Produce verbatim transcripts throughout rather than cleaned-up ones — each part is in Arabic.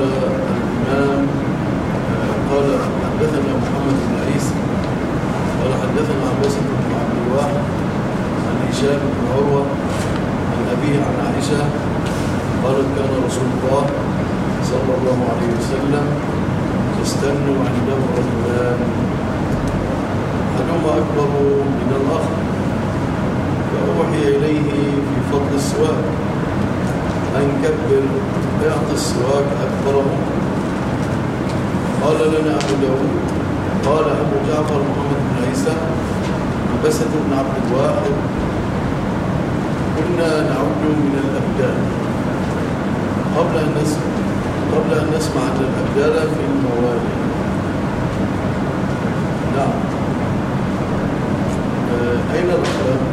الإمام قال حدثنا محمد بن عيسى قال حدثنا عباس بن عبد الواحد عن هشام بن عروة عن أبيه عن عائشة قالت كان رسول الله صلى الله عليه وسلم يستنوا عنده رجلان أحدهما أكبر من الآخر فأوحي إليه في فضل السواك أن كبر يعطي السواك أكبره. قال لنا أبو داود قال أبو جعفر محمد بن عيسى عباسة بن عبد الواحد كنا نعد من الأبدال قبل أن نسمع قبل أن نسمع أن الأبدال في الموالي. نعم. آه أين الأخلاق؟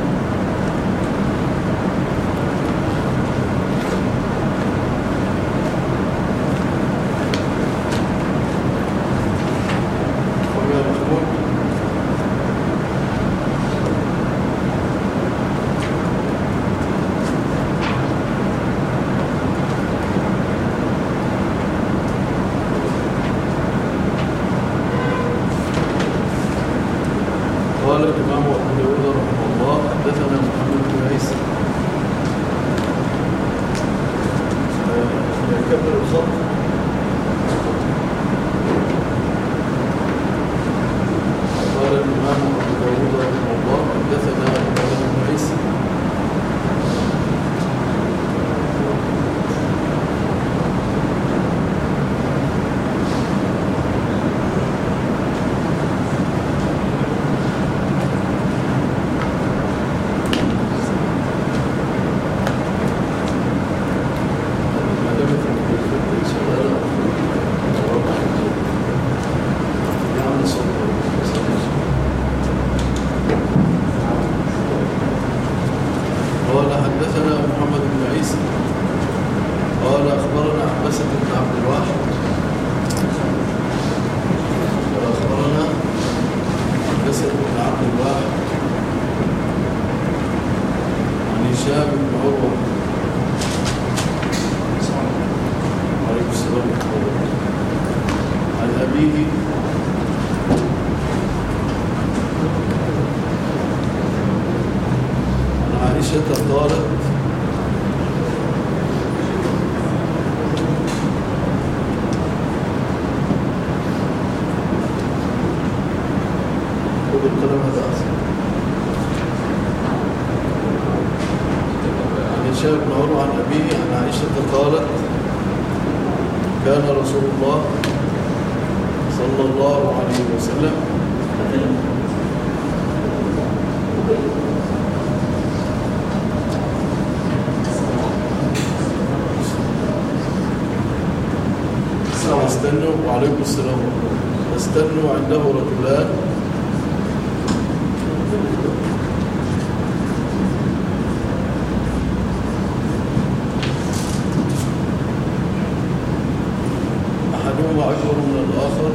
قال الإمام أبو داود رحمه الله حدثنا محمد بن عيسى يكبر الخط. قال الإمام أبو داود رحمه الله حدثنا محمد بن عيسى قالت خذ القلم هذا أحسن. عن هشام بن عروة عن أبيه عن عائشة قالت كان رسول الله صلى الله عليه وسلم استنوا وعليكم السلام استنوا عنده رجلان أحدهما أكبر من الآخر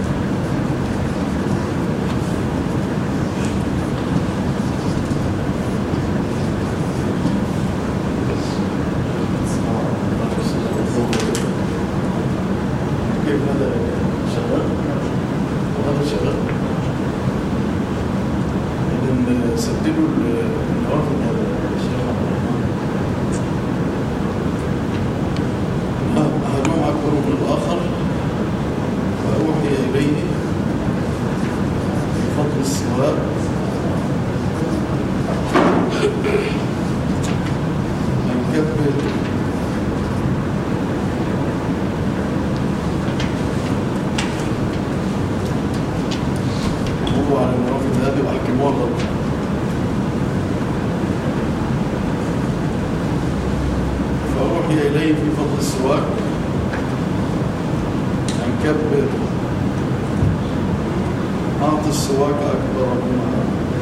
إليه في فضل السواك أن كبر أعطي السواك أكبر منها.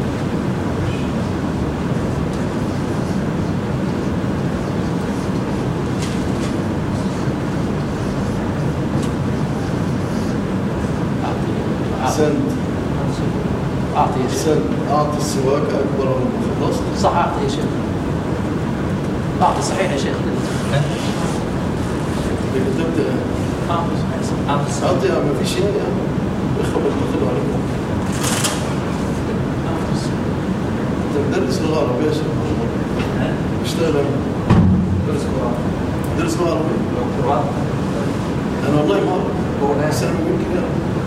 أحسنت أعطي يا شيخ أعطي السواك أكبر منها. خلصت صح أعطي يا شيخ أعطي صحيح يا شيخ اللي كتبت حافظ حافظ قاضي ما فيش شيء يعني اخوة بتاخدوا عليكم. انت مدرس لغة عربية يا شيخ اشتغل درس قرآن درس لغة عربية قرآن انا والله ما اعرف بس انا بقول كده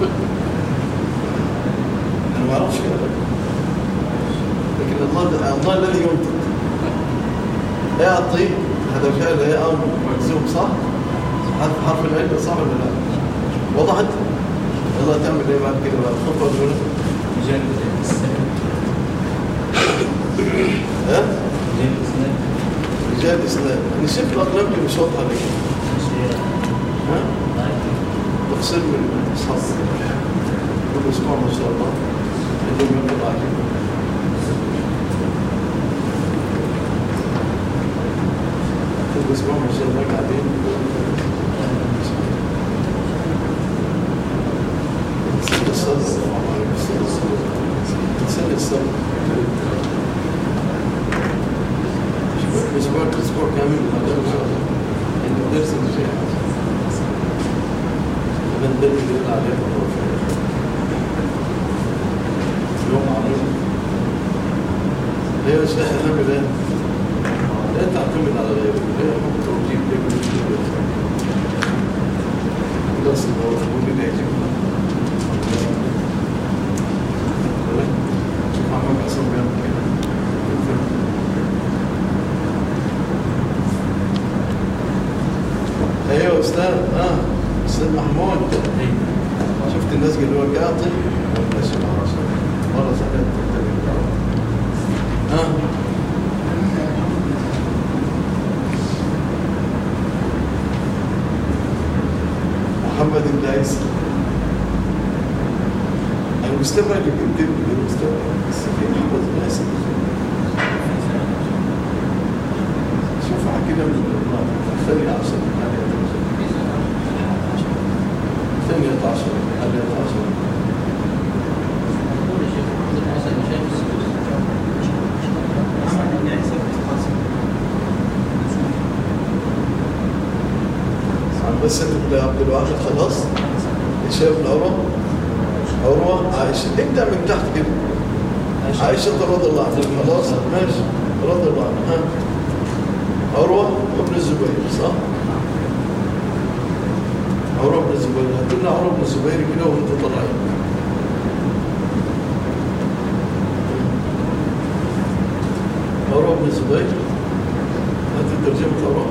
انا ما اعرفش كده لكن الله الله الذي ينطق يعطي هذا فعل هي امر مجزوم صح؟ حرف حرف العلة صح ولا لا؟ وضحت؟ الله تعمل ايه بعد كده بعد الخطوة الأولى؟ رجال الإسلام ها؟ رجال الإسلام رجال الإسلام أنا شايف الأقلام اللي مش واضحة عليك ها؟ تقصير من الأصحاب كل أسبوع ما شاء الله عندهم يوم العاجل كل أسبوع ما شاء الله قاعدين سنة الصبر سنة الصبر أسبوع أسبوع كامل هذا إن شاء الله عندنا درس الشيخ من درس اللي يطلع عليه يوم عظيم هي مش احنا بلاد لا تعتمد على غيرك لا ممكن تجيب لك بس هو اللي يعجبنا محمد عصام بيعمل كده ايوه استاذ اه استاذ محمود شفت الناس قالوا لك اعطي ولا شيء والله صحيح ها محمد الدايس انا مستبعد اللي كنت مستبعد بس في محمد الدايس شوف كده من الله ثانية عشر ثانية عشر ثانية عشر بس انت عبد الواحد خلاص شايف العروة عروة عائشة ابدأ من تحت كده عائشة رضي الله عنها خلاص ماشي رضي الله عنها عروة ابن الزبير صح؟ عروة بن الزبير هتقولنا عروة بن الزبير كده وانتوا طالعين عروة بن الزبير هاتي ترجمة عروة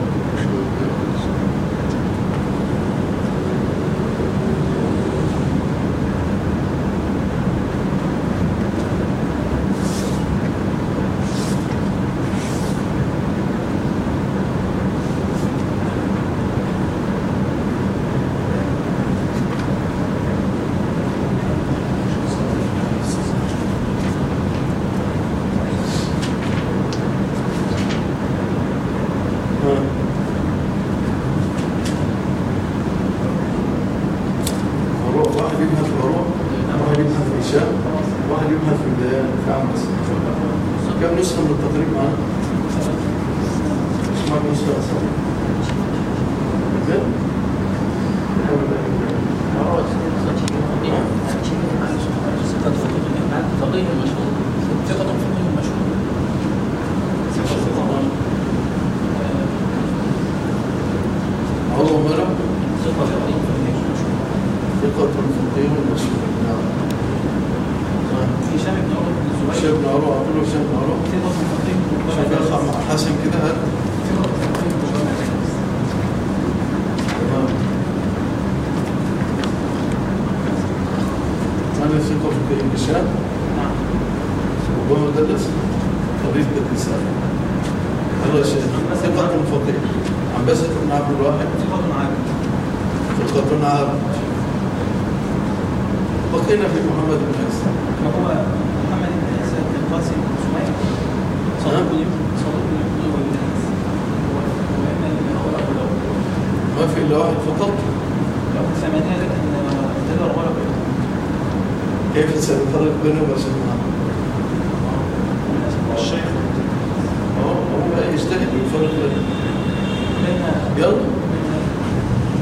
كيف سنفرق بينهم وبين الشيخ؟ اه هو يجتهد يفرق بينهم يلا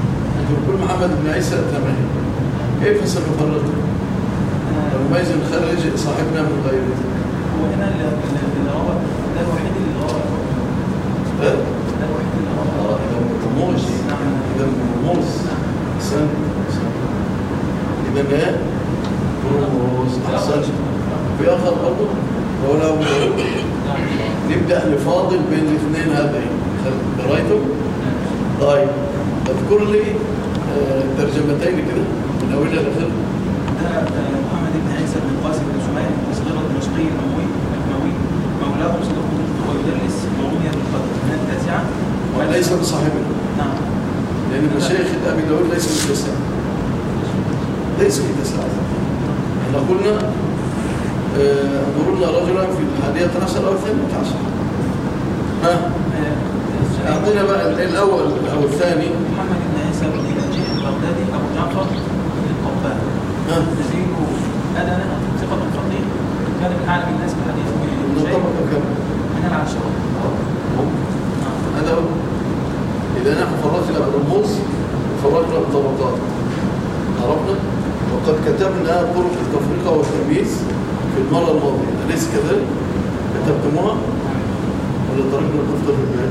محمد بن عيسى ثمانية. كيف سنفرق ونميز نخرج صاحبنا من غيره؟ هو هنا اللي اللي هو ده الوحيد اللي هو ها؟ ده الوحيد اللي هو اه إذا رموز. نعم. إذا رموز. أحسن. إذا ما رموز. أحسن. في آخر برضه ولا نبدأ نفاضل بين الاثنين هذين. قرأتم؟ طيب اذكر لي آه، ترجمتين كده من أول إلى آخر. ده آه، محمد بن عيسى بن قاسم بن سمير مصغر الدمشقي الأموي الأموي مولاه صدوق ويدرس وروي بالقدر من التاسعة وليس بصاحبنا. نعم. لأن مشايخ أبي داود ليس بالتسعة. ليس بالتسعة. احنا قلنا آه، انظرنا رجلا في الحادية عشر أو الثانية عشر. ها؟ آه، أعطينا بقى الأول أو الثاني. محمد بن عيسى بن نجيح البغدادي أبو جعفر القبان. ها؟ نزيل أدنى ثقة فقيه كان من أعلم الناس بالحديث من شيء الطبقة كم؟ من العشرة. هذا هو. إذا نحن فرقنا بالرموز وفرقنا بالطبقات. عرفنا؟ وقد كتبنا طرق التفرقة والتمييز في المرة الماضية، أليس كذلك؟ كتبتموها؟ ولا تركنا الدفتر في البيت؟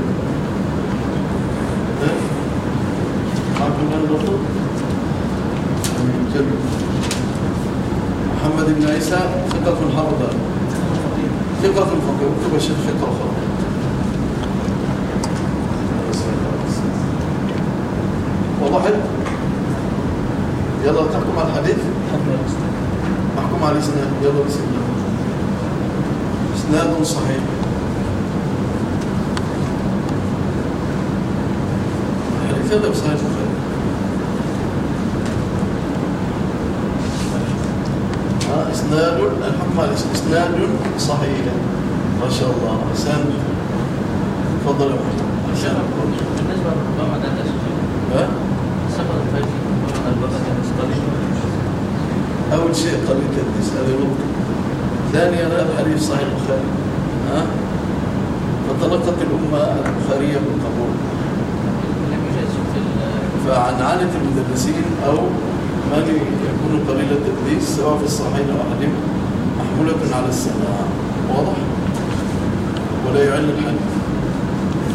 ها؟ معكم الآن الدفتر؟ جميل. محمد بن عيسى ثقة حافظة. ثقة فقيه. اكتب الشيخ ثقة فقيه. وضحت؟ يلا تحكم على الحديث. محكوم على الاسناد. يلا بسم الله. اسناد صحيح. الحديث هذا بصحيح البخاري. ها اسناد الحكم على اسناد صحيح. ما شاء الله. احسنت. تفضل يا محمد. احسنت. بالنسبة للربما ده ها؟ سقط الفجر البغدادي قليل. أول شيء قليل التدليس هذا نقطة. ثانيا هذا الحديث صحيح البخاري. ها؟ فتلقت الأمة البخارية بالقبول. لم يجاز في فعنعنة المدرسين أو من يكون قليل التدليس سواء في الصحيحين أو أحدهم محمولة على السماع. واضح؟ ولا يعل الحديث.